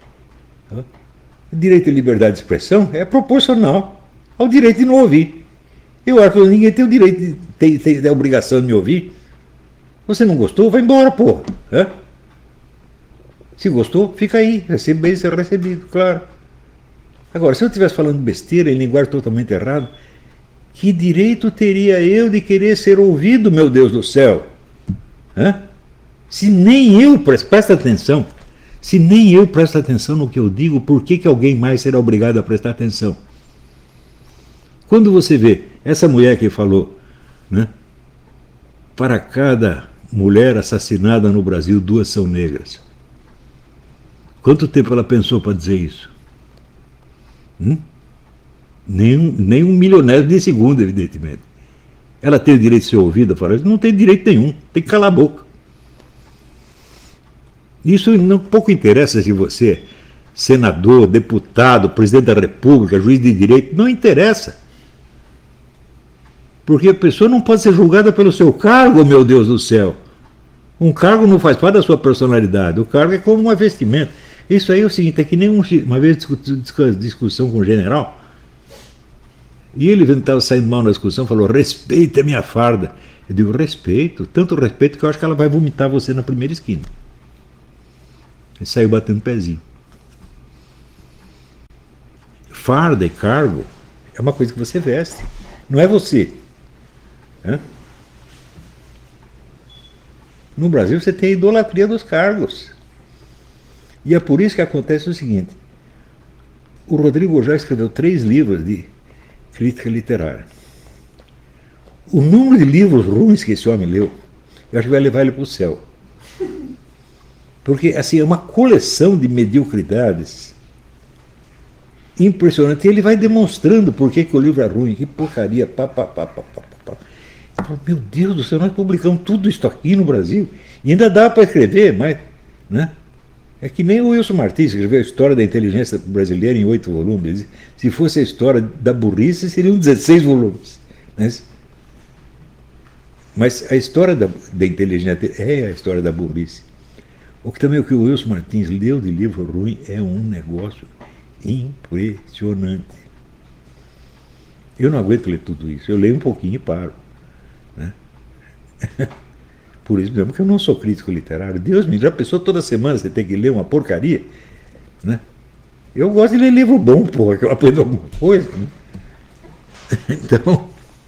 O direito de liberdade de expressão é proporcional ao direito de não ouvir. Eu acho que ninguém tem o direito, tem a obrigação de me ouvir. Você não gostou? Vai embora, porra. Se gostou, fica aí. Recebe bem ser recebido, claro. Agora, se eu estivesse falando besteira em linguagem totalmente errada, que direito teria eu de querer ser ouvido, meu Deus do céu? Se nem eu presta atenção, se nem eu presto atenção no que eu digo, por que alguém mais será obrigado a prestar atenção? Quando você vê essa mulher que falou, para cada mulher assassinada no Brasil, 2 são negras. Quanto tempo ela pensou para dizer isso? Nem um milionésimo de segundo, evidentemente. Ela tem o direito de ser ouvida? Não tem direito nenhum, tem que calar a boca. Isso não pouco interessa se você é senador, deputado, presidente da República, juiz de direito, não interessa. Porque a pessoa não pode ser julgada pelo seu cargo, meu Deus do céu. Um cargo não faz parte da sua personalidade, o cargo é como uma vestimenta. Isso aí é o seguinte, é que nem uma vez discussão com um general, e ele estava saindo mal na discussão, falou, respeita a minha farda. Eu digo, respeito, tanto respeito que eu acho que ela vai vomitar você na primeira esquina. Ele saiu batendo pezinho. Farda e cargo é uma coisa que você veste, não é você. No Brasil você tem a idolatria dos cargos. E é por isso que acontece o seguinte, o Rodrigo já escreveu 3 livros de crítica literária. O número de livros ruins que esse homem leu, eu acho que vai levar ele para o céu. Porque assim, é uma coleção de mediocridades impressionante. E ele vai demonstrando por que o livro é ruim, que porcaria, Meu Deus do céu, nós publicamos tudo isso aqui no Brasil. E ainda dá para escrever, mas... É que nem o Wilson Martins, que escreveu a história da inteligência brasileira em 8 volumes. Se fosse a história da burrice, seriam 16 volumes. Mas a história da inteligência é a história da burrice. O que também o que o Wilson Martins leu de livro ruim é um negócio impressionante. Eu não aguento ler tudo isso. Eu leio um pouquinho e paro. Por isso mesmo que eu não sou crítico literário. Deus me já pensou toda semana você tem que ler uma porcaria? Eu gosto de ler livro bom, porra, que eu aprendo alguma coisa. Então,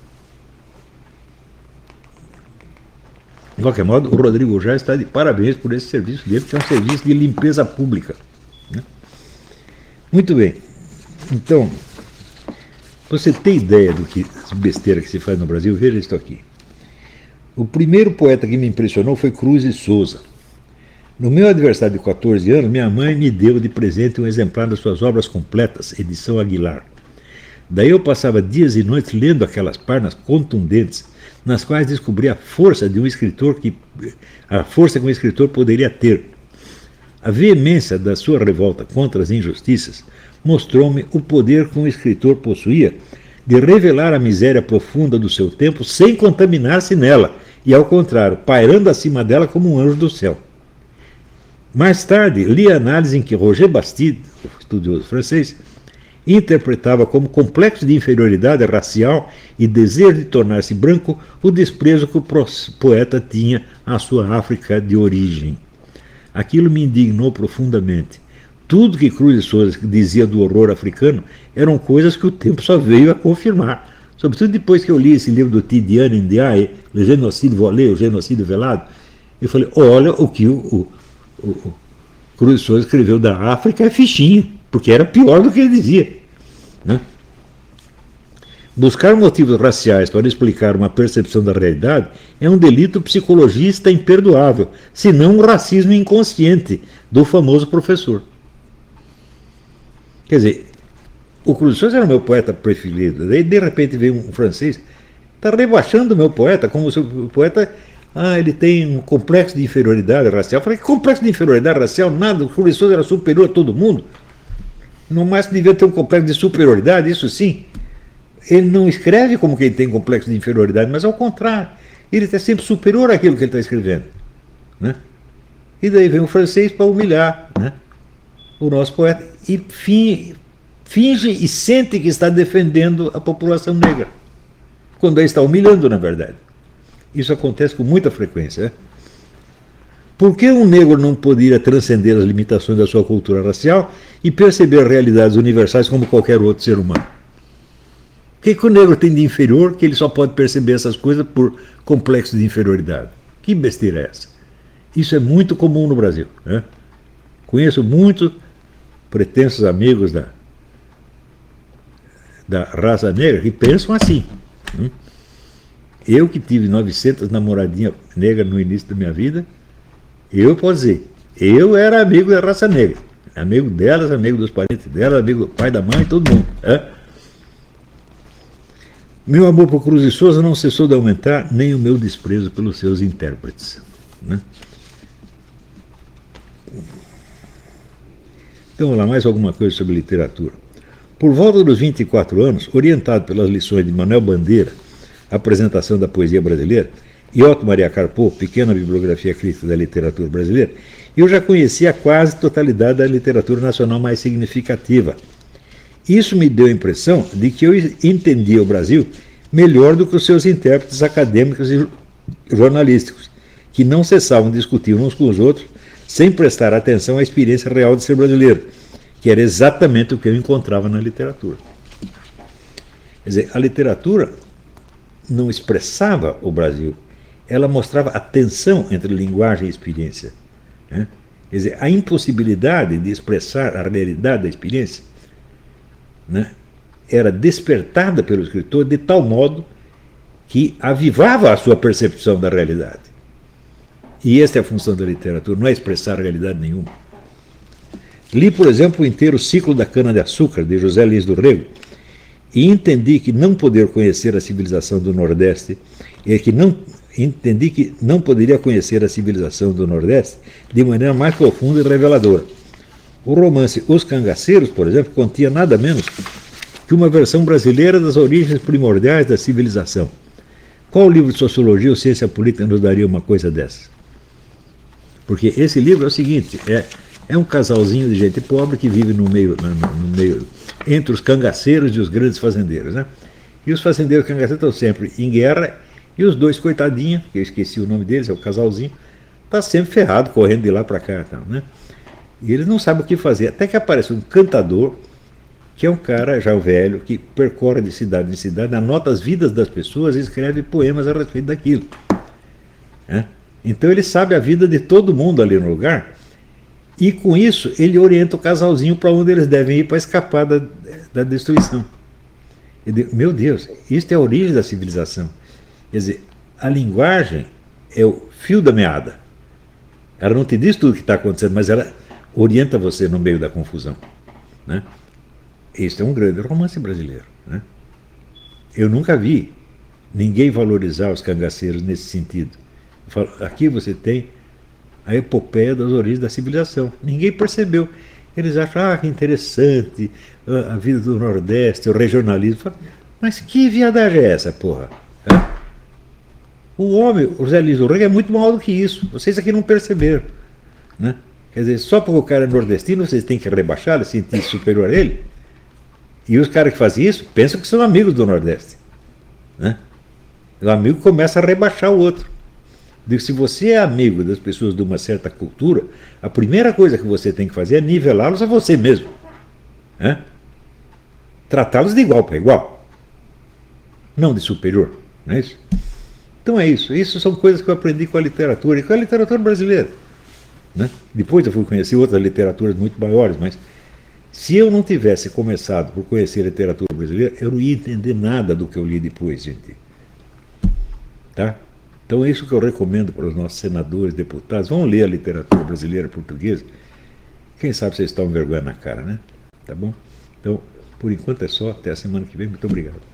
de qualquer modo, o Rodrigo já está de parabéns por esse serviço dele, que é um serviço de limpeza pública. Muito bem. Então, você tem ideia do que as besteiras que se faz no Brasil? Veja isso aqui. O primeiro poeta que me impressionou foi Cruz e Souza. No meu aniversário de 14 anos, minha mãe me deu de presente um exemplar das suas obras completas, edição Aguilar. Daí eu passava dias e noites lendo aquelas páginas contundentes, nas quais descobri a força de um escritor a força que um escritor poderia ter. A veemência da sua revolta contra as injustiças mostrou-me o poder que um escritor possuía de revelar a miséria profunda do seu tempo sem contaminar-se nela, e, ao contrário, pairando acima dela como um anjo do céu. Mais tarde, li a análise em que Roger Bastide, o estudioso francês, interpretava como complexo de inferioridade racial e desejo de tornar-se branco o desprezo que o poeta tinha à sua África de origem. Aquilo me indignou profundamente. Tudo que Cruz de Souza dizia do horror africano eram coisas que o tempo só veio a confirmar. Sobretudo depois que eu li esse livro do Tidiane Ndiaye, Le Génocide Volé, o Genocídio Velado, eu falei, olha o que o Cruz de Souza escreveu da África é fichinha, porque era pior do que ele dizia. Né? Buscar motivos raciais para explicar uma percepção da realidade é um delito psicologista imperdoável, se não um racismo inconsciente do famoso professor. Quer dizer, o Cruz de Souza era o meu poeta preferido, daí de repente veio um francês, está rebaixando o meu poeta, como se o poeta, ele tem um complexo de inferioridade racial. Eu falei, que complexo de inferioridade racial? Nada, o Cruz de Souza era superior a todo mundo. No máximo devia ter um complexo de superioridade, isso sim. Ele não escreve como quem tem complexo de inferioridade, mas ao contrário, ele está sempre superior àquilo que ele está escrevendo. Né? E daí vem o francês para humilhar, né, o nosso poeta e finge e sente que está defendendo a população negra, quando ele está humilhando, na verdade. Isso acontece com muita frequência. Né? Por que um negro não poderia transcender as limitações da sua cultura racial e perceber realidades universais como qualquer outro ser humano? O que o negro tem de inferior que ele só pode perceber essas coisas por complexo de inferioridade? Que besteira é essa? Isso é muito comum no Brasil. Né? Conheço muitos pretensos amigos da raça negra que pensam assim. Eu que tive 900 namoradinhas negras no início da minha vida, eu posso dizer, eu era amigo da raça negra. Amigo delas, amigo dos parentes delas, amigo do pai, da mãe, todo mundo. Né? Meu amor por Cruz de Souza não cessou de aumentar, nem o meu desprezo pelos seus intérpretes. Né? Então, vamos lá, mais alguma coisa sobre literatura. Por volta dos 24 anos, orientado pelas lições de Manuel Bandeira, Apresentação da Poesia Brasileira, e Otto Maria Carpo, Pequena Bibliografia Crítica da Literatura Brasileira, eu já conhecia a quase totalidade da literatura nacional mais significativa. Isso me deu a impressão de que eu entendia o Brasil melhor do que os seus intérpretes acadêmicos e jornalísticos, que não cessavam de discutir uns com os outros, sem prestar atenção à experiência real de ser brasileiro, que era exatamente o que eu encontrava na literatura. Quer dizer, a literatura não expressava o Brasil, ela mostrava a tensão entre linguagem e experiência. Né? Quer dizer, a impossibilidade de expressar a realidade da experiência, né, era despertada pelo escritor de tal modo que avivava a sua percepção da realidade. E esta é a função da literatura, não é expressar realidade nenhuma. Li, por exemplo, o inteiro Ciclo da Cana-de-Açúcar, de José Lins do Rego, e entendi que não poder conhecer a civilização do Nordeste, entendi que não poderia conhecer a civilização do Nordeste de maneira mais profunda e reveladora. O romance Os Cangaceiros, por exemplo, continha nada menos que uma versão brasileira das origens primordiais da civilização. Qual livro de sociologia ou ciência política nos daria uma coisa dessa? Porque esse livro é o seguinte, é um casalzinho de gente pobre que vive no meio entre os cangaceiros e os grandes fazendeiros. Né? E os fazendeiros e cangaceiros estão sempre em guerra, e os dois coitadinhos, que eu esqueci o nome deles, é o casalzinho, está sempre ferrado, correndo de lá para cá. Tal, né? E eles não sabem o que fazer. Até que aparece um cantador, que é um cara já velho, que percorre de cidade em cidade, anota as vidas das pessoas e escreve poemas a respeito daquilo. Né? Então ele sabe a vida de todo mundo ali no lugar, e com isso ele orienta o casalzinho para onde eles devem ir para escapar da destruição. Meu Deus, isso é a origem da civilização. Quer dizer, a linguagem é o fio da meada. Ela não te diz tudo o que está acontecendo, mas ela orienta você no meio da confusão. Né? Este é um grande romance brasileiro. Né? Eu nunca vi ninguém valorizar os cangaceiros nesse sentido. Aqui você tem a epopeia das origens da civilização. Ninguém percebeu. Eles acham, que interessante a vida do Nordeste, o regionalismo. Mas que viadagem é essa, porra? O homem, o Zé Luiz Urrega é muito maior do que isso. Vocês aqui não perceberam. Né? Quer dizer, só porque o cara é nordestino, vocês têm que rebaixar, sentir superior a ele. E os caras que fazem isso pensam que são amigos do Nordeste. Né? O amigo começa a rebaixar o outro. Digo, se você é amigo das pessoas de uma certa cultura, a primeira coisa que você tem que fazer é nivelá-los a você mesmo. Né? Tratá-los de igual para igual. Não de superior. Não é isso? Então é isso. Isso são coisas que eu aprendi com a literatura e com a literatura brasileira. Né? Depois eu fui conhecer outras literaturas muito maiores, mas se eu não tivesse começado por conhecer a literatura brasileira, eu não ia entender nada do que eu li depois, gente. Tá? Então é isso que eu recomendo para os nossos senadores, deputados. Vão ler a literatura brasileira portuguesa. Quem sabe vocês estão com vergonha na cara, né? Tá bom? Então, por enquanto é só. Até a semana que vem. Muito obrigado.